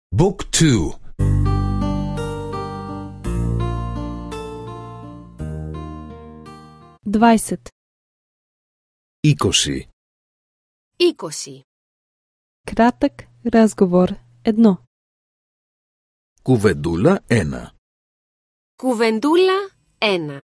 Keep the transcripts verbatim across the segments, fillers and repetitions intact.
Book two. двайсет. είκοσι. είκοσι. Кратък разговор. Едно. Κουβεντούλα ένα. Κουβεντούλα ένα.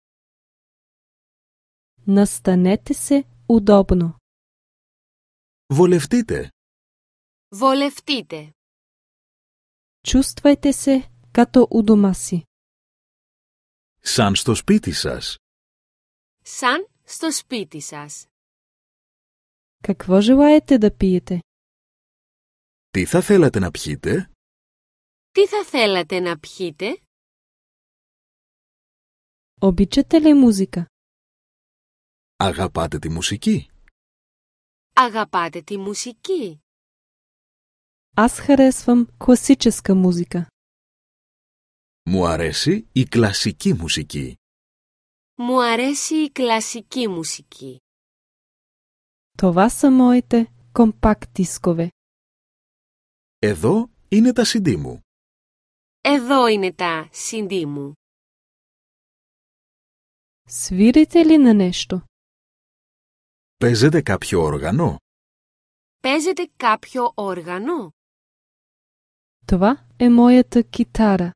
Настанете се удобно. Βολευτείτε. Βολευτείτε. Чувствайте се като у дома си. Σαν στο σπίτι σας. Σαν στο σπίτι σας. Какво желаете да пиете? Τι θα θέλατε να πιείτε? Τι θα θέλατε να πιείτε? Обичате ли музика? Αγαπάτε τη μουσική? Αγαπάτε τη μουσική? Аз харесвам класическа музика. Μου αρέσει η κλασική μουσική. Μου αρέσει η κλασική μουσική. Това са моите компакт дискове. Εδώ είναι τα σι ντι μου. Εδώ είναι τα σι ντι μου. Свирите ли на нещо? Παίζετε κάποιο όργανο? Παίζετε κάποιο όργανο? Това е моята китара.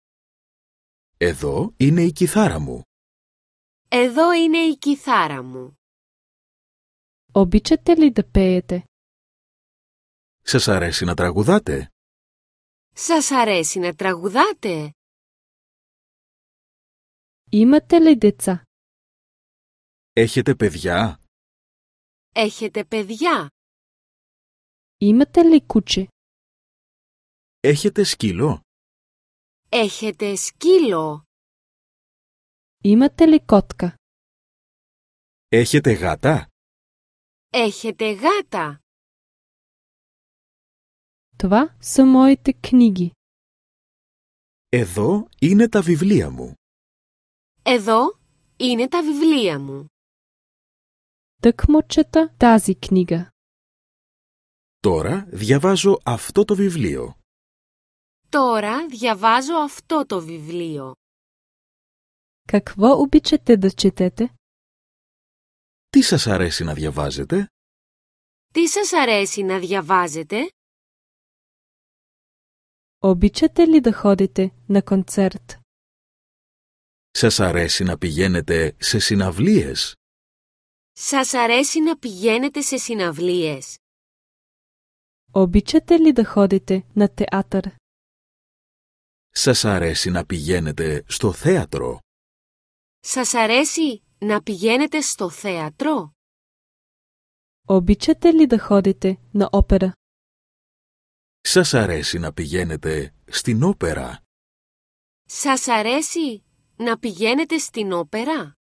Εδώ είναι η κιθάρα μου. Εδώ είναι η κιθάρα μου. Обичате ли да пеете? Σας αρέσει να τραγουδάτε? Σας αρέσει να τραγουδάτε? Имате ли деца? Έχετε παιδιά? Έχετε παιδιά? Имате ли куче? Έχετε σκύλο? Έχετε σκύλο? Имате ли котка? Έχετε γάτα? Έχετε γάτα? Това са моите книги. Εδώ είναι τα βιβλία μου. Εδώ είναι τα βιβλία μου. Тъкмо чета тази книга. Τώρα διαβάζω αυτό το βιβλίο. Τώρα διαβάζω αυτό το βιβλίο. Какво обичате да четете? Τι σας αρέσει να διαβάζετε? Τι σας αρέσει να διαβάζετε? Обичате ли да ходите на концерт? Σας αρέσει να πηγαίνετε σε συναυλίες? Σας αρέσει να πηγαίνετε σε συναυλίες? Обичате ли да ходите на театър? Σας αρέσει να πηγαίνετε στο θέατρο? Σας αρέσει να πηγαίνετε στο θέατρο? Обичате ли да ходите на опера? Σας αρέσει να πηγαίνετε στην όπερα? Σας αρέσει να πηγαίνετε στην όπερα?